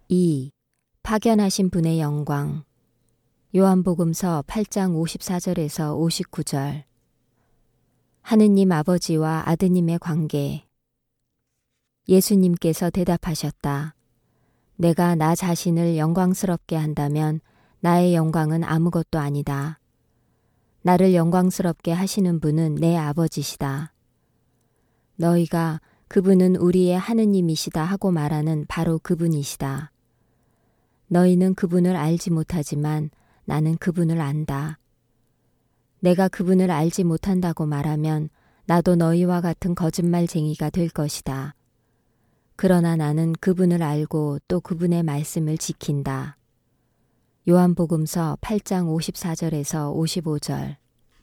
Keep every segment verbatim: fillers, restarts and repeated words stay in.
이. 파견하신 분의 영광. 요한복음서 팔 장 오십사 절에서 오십구 절. 하느님 아버지와 아드님의 관계. 예수님께서 대답하셨다. 내가 나 자신을 영광스럽게 한다면 나의 영광은 아무것도 아니다. 나를 영광스럽게 하시는 분은 내 아버지시다. 너희가 그분은 우리의 하느님이시다 하고 말하는 바로 그분이시다. 너희는 그분을 알지 못하지만 나는 그분을 안다. 내가 그분을 알지 못한다고 말하면 나도 너희와 같은 거짓말쟁이가 될 것이다. 그러나 나는 그분을 알고 또 그분의 말씀을 지킨다. 요한복음서 팔 장 오십사 절에서 오십오 절.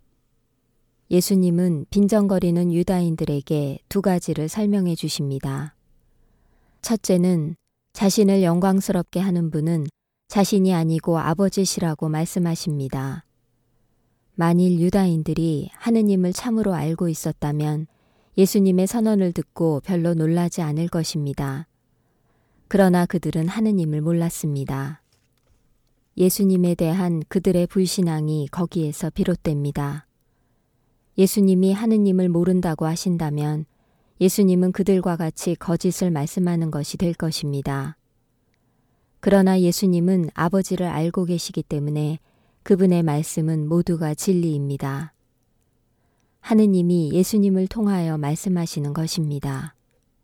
예수님은 빈정거리는 유다인들에게 두 가지를 설명해 주십니다. 첫째는 자신을 영광스럽게 하는 분은 자신이 아니고 아버지시라고 말씀하십니다. 만일 유다인들이 하느님을 참으로 알고 있었다면 예수님의 선언을 듣고 별로 놀라지 않을 것입니다. 그러나 그들은 하느님을 몰랐습니다. 예수님에 대한 그들의 불신앙이 거기에서 비롯됩니다. 예수님이 하느님을 모른다고 하신다면 예수님은 그들과 같이 거짓을 말씀하는 것이 될 것입니다. 그러나 예수님은 아버지를 알고 계시기 때문에 그분의 말씀은 모두가 진리입니다. 하느님이 예수님을 통하여 말씀하시는 것입니다.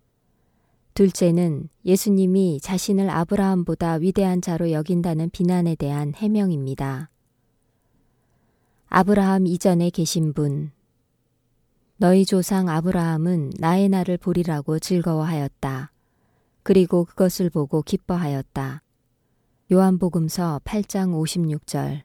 둘째는 예수님이 자신을 아브라함보다 위대한 자로 여긴다는 비난에 대한 해명입니다. 아브라함 이전에 계신 분. 너희 조상 아브라함은 나의 날을 보리라고 즐거워하였다. 그리고 그것을 보고 기뻐하였다. 요한복음서 팔 장 오십육 절.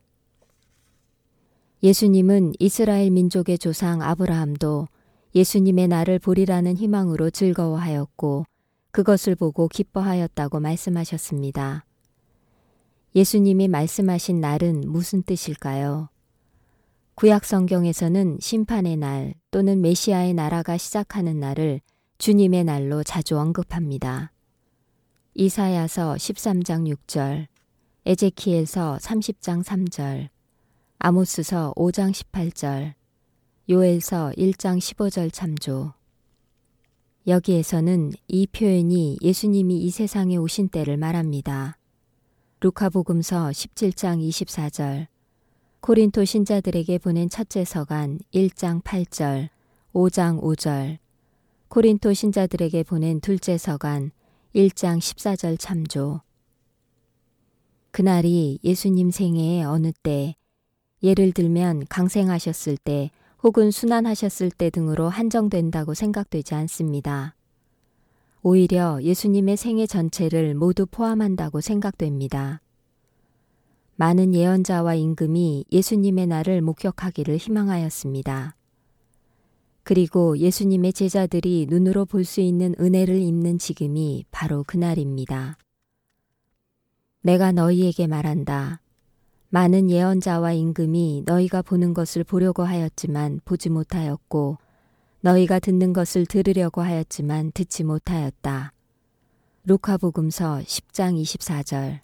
예수님은 이스라엘 민족의 조상 아브라함도 예수님의 날을 보리라는 희망으로 즐거워하였고 그것을 보고 기뻐하였다고 말씀하셨습니다. 예수님이 말씀하신 날은 무슨 뜻일까요? 구약 성경에서는 심판의 날 또는 메시아의 나라가 시작하는 날을 주님의 날로 자주 언급합니다. 이사야서 십삼 장 육 절, 에제키엘서 삼십 장 삼 절, 아모스서 오 장 십팔 절, 요엘서 일 장 십오 절 참조. 여기에서는 이 표현이 예수님이 이 세상에 오신 때를 말합니다. 루카복음서 십칠 장 이십사 절, 고린토 신자들에게 보낸 첫째 서간 일 장 팔 절, 오 장 오 절, 고린토 신자들에게 보낸 둘째 서간 일 장 십사 절 참조. 그날이 예수님 생애의 어느 때, 예를 들면 강생하셨을 때 혹은 순환하셨을 때 등으로 한정된다고 생각되지 않습니다. 오히려 예수님의 생애 전체를 모두 포함한다고 생각됩니다. 많은 예언자와 임금이 예수님의 날을 목격하기를 희망하였습니다. 그리고 예수님의 제자들이 눈으로 볼 수 있는 은혜를 입는 지금이 바로 그날입니다. 내가 너희에게 말한다. 많은 예언자와 임금이 너희가 보는 것을 보려고 하였지만 보지 못하였고 너희가 듣는 것을 들으려고 하였지만 듣지 못하였다. 루카복음서 십 장 이십사 절.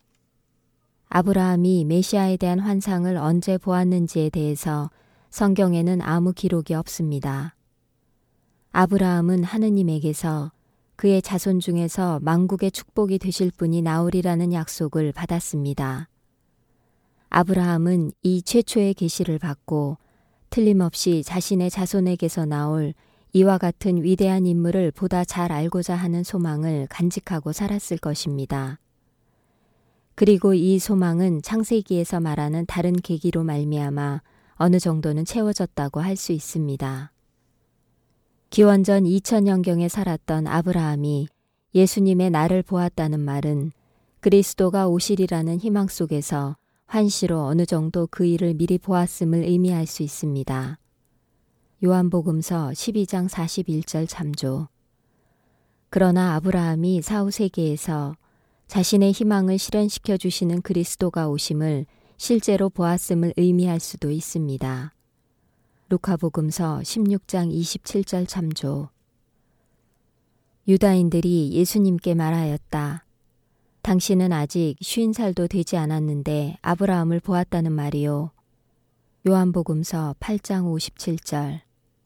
아브라함이 메시아에 대한 환상을 언제 보았는지에 대해서 성경에는 아무 기록이 없습니다. 아브라함은 하느님에게서 그의 자손 중에서 만국의 축복이 되실 분이 나오리라는 약속을 받았습니다. 아브라함은 이 최초의 계시를 받고 틀림없이 자신의 자손에게서 나올 이와 같은 위대한 인물을 보다 잘 알고자 하는 소망을 간직하고 살았을 것입니다. 그리고 이 소망은 창세기에서 말하는 다른 계기로 말미암아 어느 정도는 채워졌다고 할 수 있습니다. 기원전 이천 년경에 살았던 아브라함이 예수님의 날을 보았다는 말은 그리스도가 오시리라는 희망 속에서 환시로 어느 정도 그 일을 미리 보았음을 의미할 수 있습니다. 요한복음서 십이 장 사십일 절 참조. 그러나 아브라함이 사후 세계에서 자신의 희망을 실현시켜 주시는 그리스도가 오심을 실제로 보았음을 의미할 수도 있습니다. 루카복음서 십육 장 이십칠 절 참조. 유다인들이 예수님께 말하였다. 당신은 아직 쉰 살도 되지 않았는데 아브라함을 보았다는 말이요. 요한복음서 팔 장 오십칠 절.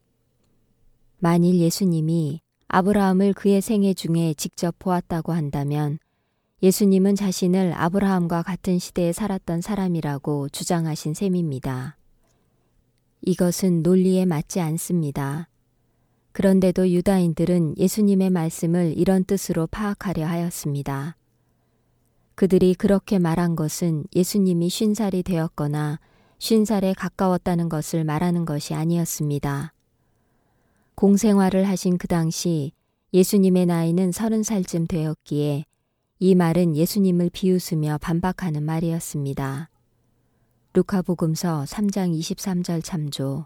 만일 예수님이 아브라함을 그의 생애 중에 직접 보았다고 한다면 예수님은 자신을 아브라함과 같은 시대에 살았던 사람이라고 주장하신 셈입니다. 이것은 논리에 맞지 않습니다. 그런데도 유다인들은 예수님의 말씀을 이런 뜻으로 파악하려 하였습니다. 그들이 그렇게 말한 것은 예수님이 쉰 살이 되었거나 쉰 살에 가까웠다는 것을 말하는 것이 아니었습니다. 공생활을 하신 그 당시 예수님의 나이는 서른 살쯤 되었기에 이 말은 예수님을 비웃으며 반박하는 말이었습니다. 루카복음서 삼 장 이십삼 절 참조.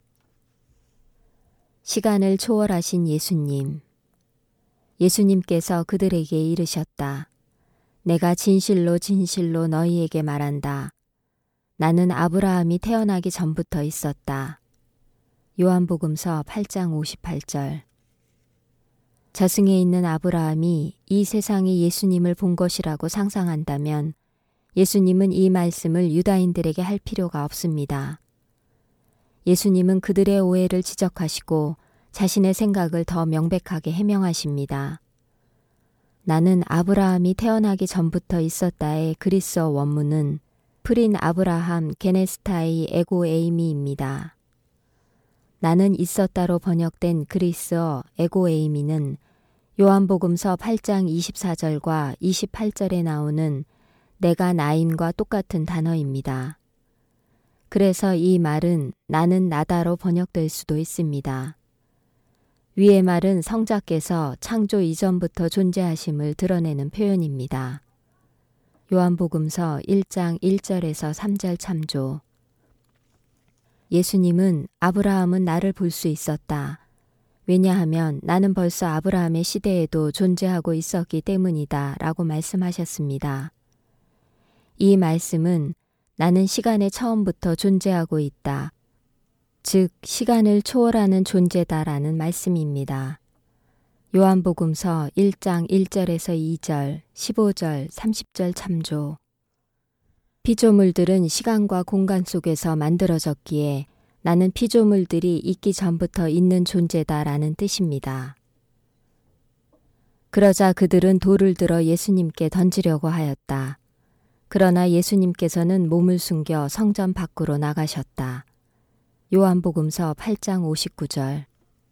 시간을 초월하신 예수님. 예수님께서 그들에게 이르셨다. 내가 진실로 진실로 너희에게 말한다. 나는 아브라함이 태어나기 전부터 있었다. 요한복음서 팔 장 오십팔 절. 저승에 있는 아브라함이 이 세상에 예수님을 본 것이라고 상상한다면 예수님은 이 말씀을 유다인들에게 할 필요가 없습니다. 예수님은 그들의 오해를 지적하시고 자신의 생각을 더 명백하게 해명하십니다. 나는 아브라함이 태어나기 전부터 있었다의 그리스어 원문은 프린 아브라함 게네스타이 에고 에이미입니다. 나는 있었다로 번역된 그리스어 에고 에이미는 요한복음서 팔 장 이십사 절과 이십팔 절에 나오는 내가 나임과 똑같은 단어입니다. 그래서 이 말은 나는 나다로 번역될 수도 있습니다. 위의 말은 성자께서 창조 이전부터 존재하심을 드러내는 표현입니다. 요한복음서 일 장 일 절에서 삼 절 참조. 예수님은 아브라함은 나를 볼 수 있었다. 왜냐하면 나는 벌써 아브라함의 시대에도 존재하고 있었기 때문이다 라고 말씀하셨습니다. 이 말씀은 나는 시간의 처음부터 존재하고 있다. 즉 시간을 초월하는 존재다라는 말씀입니다. 요한복음서 일 장 일 절에서 이 절, 십오 절, 삼십 절 참조. 피조물들은 시간과 공간 속에서 만들어졌기에 나는 피조물들이 있기 전부터 있는 존재다라는 뜻입니다. 그러자 그들은 돌을 들어 예수님께 던지려고 하였다. 그러나 예수님께서는 몸을 숨겨 성전 밖으로 나가셨다. 요한복음서 팔 장 오십구 절.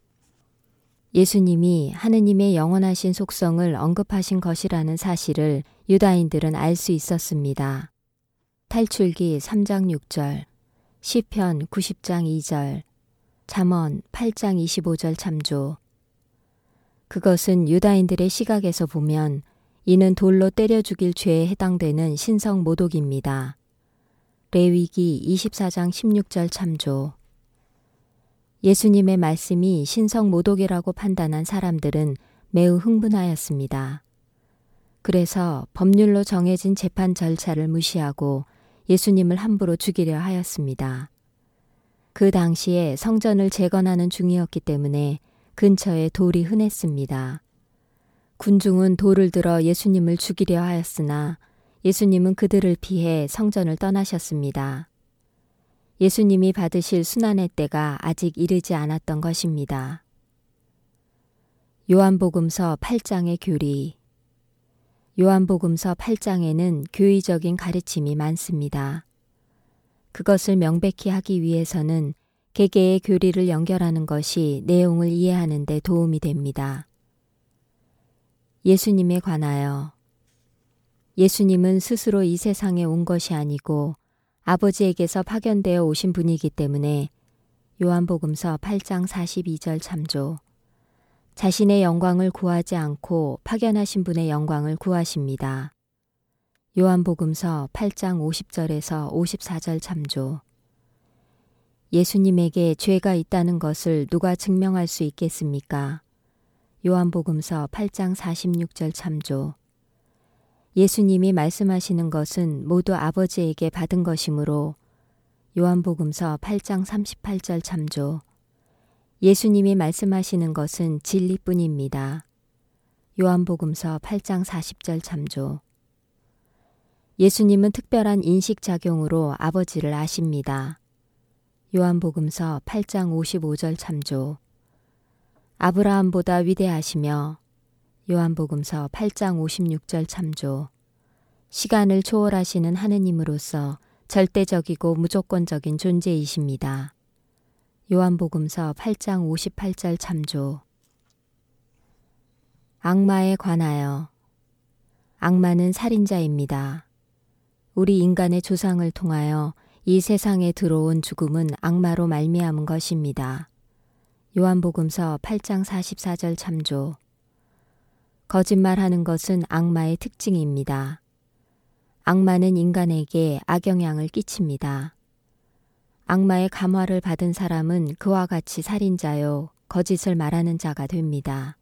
예수님이 하느님의 영원하신 속성을 언급하신 것이라는 사실을 유다인들은 알 수 있었습니다. 탈출기 삼 장 육 절, 시편 구십 장 이 절, 잠언 팔 장 이십오 절 참조. 그것은 유다인들의 시각에서 보면 이는 돌로 때려 죽일 죄에 해당되는 신성 모독입니다. 레위기 이십사 장 십육 절 참조. 예수님의 말씀이 신성 모독이라고 판단한 사람들은 매우 흥분하였습니다. 그래서 법률로 정해진 재판 절차를 무시하고 예수님을 함부로 죽이려 하였습니다. 그 당시에 성전을 재건하는 중이었기 때문에 근처에 돌이 흔했습니다. 군중은 돌을 들어 예수님을 죽이려 하였으나 예수님은 그들을 피해 성전을 떠나셨습니다. 예수님이 받으실 순환의 때가 아직 이르지 않았던 것입니다. 요한복음서 팔 장의 교리. 요한복음서 팔 장에는 교의적인 가르침이 많습니다. 그것을 명백히 하기 위해서는 개개의 교리를 연결하는 것이 내용을 이해하는 데 도움이 됩니다. 예수님에 관하여. 예수님은 스스로 이 세상에 온 것이 아니고 아버지에게서 파견되어 오신 분이기 때문에 요한복음서 팔 장 사십이 절 참조. 자신의 영광을 구하지 않고 파견하신 분의 영광을 구하십니다. 요한복음서 팔 장 오십 절에서 오십사 절 참조. 예수님에게 죄가 있다는 것을 누가 증명할 수 있겠습니까? 요한복음서 팔 장 사십육 절 참조. 예수님이 말씀하시는 것은 모두 아버지에게 받은 것이므로 요한복음서 팔 장 삼십팔 절 참조. 예수님이 말씀하시는 것은 진리뿐입니다. 요한복음서 팔 장 사십 절 참조. 예수님은 특별한 인식작용으로 아버지를 아십니다. 요한복음서 팔 장 오십오 절 참조. 아브라함보다 위대하시며 요한복음서 팔 장 오십육 절 참조. 시간을 초월하시는 하느님으로서 절대적이고 무조건적인 존재이십니다. 요한복음서 팔 장 오십팔 절 참조. 악마에 관하여. 악마는 살인자입니다. 우리 인간의 조상을 통하여 이 세상에 들어온 죽음은 악마로 말미암은 것입니다. 요한복음서 팔 장 사십사 절 참조. 거짓말하는 것은 악마의 특징입니다. 악마는 인간에게 악영향을 끼칩니다. 악마의 감화를 받은 사람은 그와 같이 살인자요, 거짓을 말하는 자가 됩니다.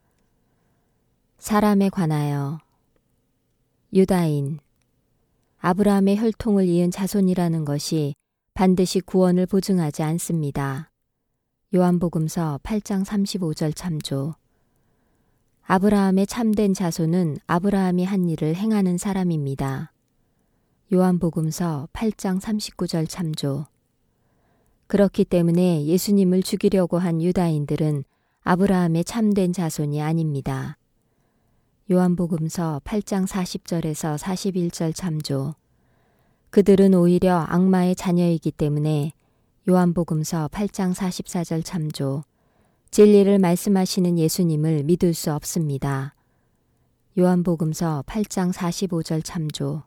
사람에 관하여. 유다인. 아브라함의 혈통을 이은 자손이라는 것이 반드시 구원을 보증하지 않습니다. 요한복음서 팔 장 삼십오 절 참조. 아브라함의 참된 자손은 아브라함이 한 일을 행하는 사람입니다. 요한복음서 팔 장 삼십구 절 참조. 그렇기 때문에 예수님을 죽이려고 한 유다인들은 아브라함의 참된 자손이 아닙니다. 요한복음서 팔 장 사십 절에서 사십일 절 참조. 그들은 오히려 악마의 자녀이기 때문에 요한복음서 팔 장 사십사 절 참조. 진리를 말씀하시는 예수님을 믿을 수 없습니다. 요한복음서 팔 장 사십오 절 참조.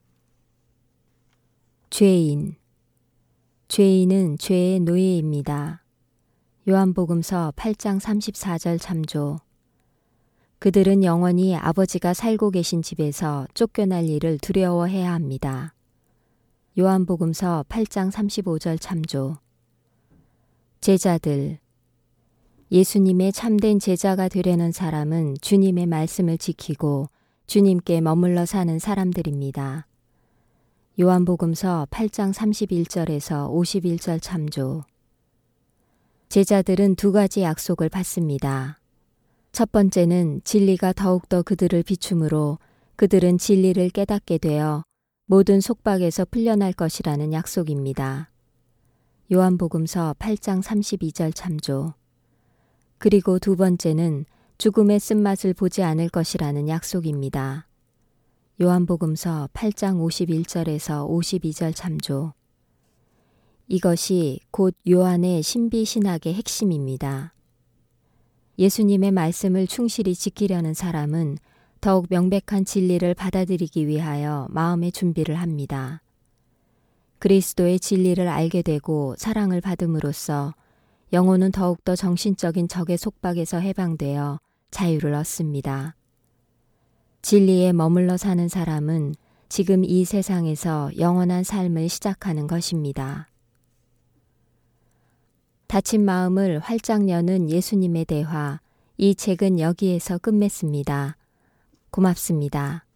죄인. 죄인은 죄의 노예입니다. 요한복음서 팔 장 삼십사 절 참조. 그들은 영원히 아버지가 살고 계신 집에서 쫓겨날 일을 두려워해야 합니다. 요한복음서 팔 장 삼십오 절 참조. 제자들. 예수님의 참된 제자가 되려는 사람은 주님의 말씀을 지키고 주님께 머물러 사는 사람들입니다. 요한복음서 팔 장 삼십일 절에서 오십일 절 참조. 제자들은 두 가지 약속을 받습니다. 첫 번째는 진리가 더욱더 그들을 비춤으로 그들은 진리를 깨닫게 되어 모든 속박에서 풀려날 것이라는 약속입니다. 요한복음서 팔 장 삼십이 절 참조. 그리고 두 번째는 죽음의 쓴맛을 보지 않을 것이라는 약속입니다. 요한복음서 팔 장 오십일 절에서 오십이 절 참조. 이것이 곧 요한의 신비신학의 핵심입니다. 예수님의 말씀을 충실히 지키려는 사람은 더욱 명백한 진리를 받아들이기 위하여 마음의 준비를 합니다. 그리스도의 진리를 알게 되고 사랑을 받음으로써 영혼은 더욱더 정신적인 적의 속박에서 해방되어 자유를 얻습니다. 진리에 머물러 사는 사람은 지금 이 세상에서 영원한 삶을 시작하는 것입니다. 닫힌 마음을 활짝 여는 예수님의 대화, 이 책은 여기에서 끝맺습니다. 고맙습니다.